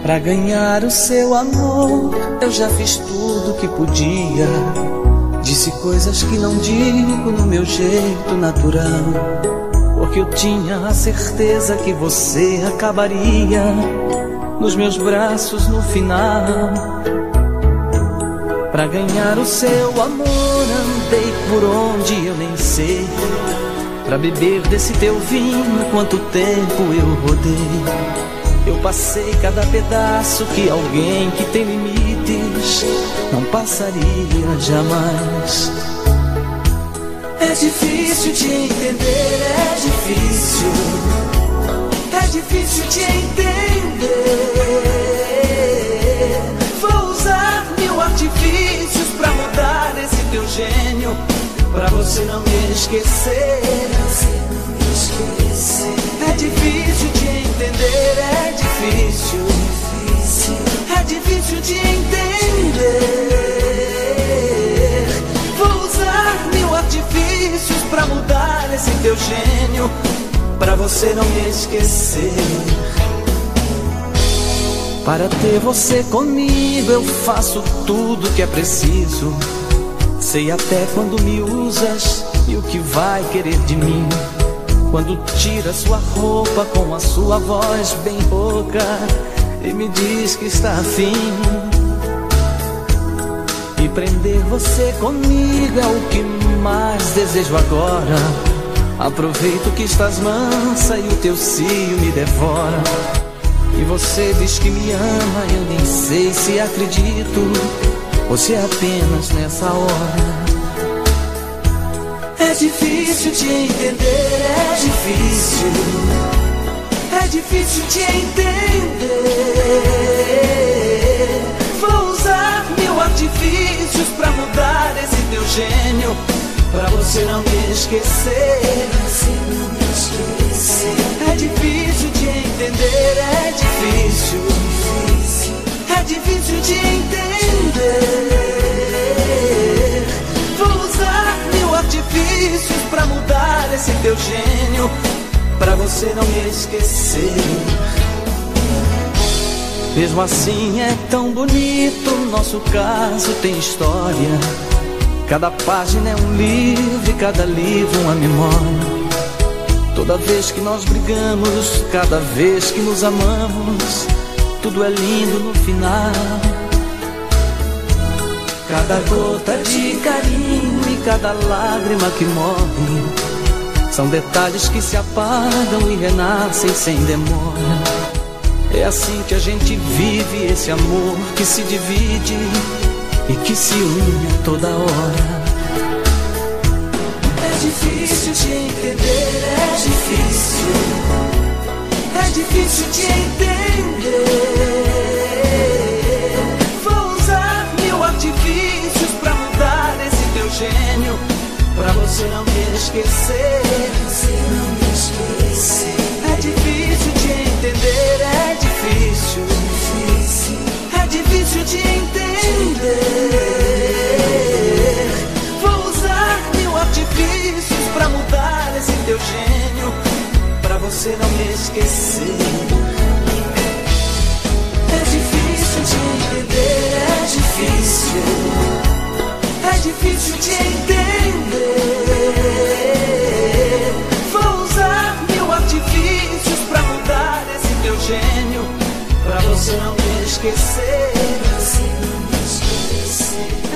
Pra ganhar o seu amor, eu já fiz tudo que podia. Disse coisas que não digo no meu jeito natural, porque eu tinha a certeza que você acabaria nos meus braços no final. Pra ganhar o seu amor, andei por onde eu nem sei. Pra beber desse teu vinho, quanto tempo eu rodei. Eu passei cada pedaço que alguém que tem limites não passaria jamais. É difícil te entender, é difícil. É difícil te entender. Vou usar mil artifícios pra mudar esse teu gênio, pra você não me esquecer. É difícil te entender, é difícil. É difícil te entender. Vou usar mil artifícios pra mudar esse teu gênio, pra você não me esquecer. Para ter você comigo eu faço tudo que é preciso. Sei até quando me usas e o que vai querer de mim. Quando tira sua roupa com a sua voz bem rouca e me diz que está afim. E prender você comigo é o que mais desejo agora. Aproveito que estás mansa e o teu cio me devora. E você diz que me ama, eu nem sei se acredito ou se é apenas nessa hora. É difícil te entender, é difícil. É difícil te entender. Vou usar mil artifícios pra mudar esse teu gênio, pra você não me esquecer. É difícil te entender, é difícil. É difícil te entender. Vou usar mil artifícios pra mudar esse teu gênio, pra você não me esquecer. Mesmo assim é tão bonito, nosso caso tem história. Cada página é um livro e cada livro uma memória. Toda vez que nós brigamos, cada vez que nos amamos, tudo é lindo no final. Cada gota de carinho e cada lágrima que morre são detalhes que se apagam e renascem sem demora. É assim que a gente vive esse amor que se divide e que se une a toda hora. É difícil te entender, é difícil. É difícil te entender. Vou usar mil artifícios pra mudar esse teu gênio, pra você não me esquecer. É difícil te entender, é difícil. É difícil te entender. Vou usar mil artifícios pra mudar esse teu gênio, pra você não me esquecer. É difícil te entender, é difícil. É difícil te entender. Vou usar mil artifícios pra mudar esse teu gênio, pra você não me esquecer.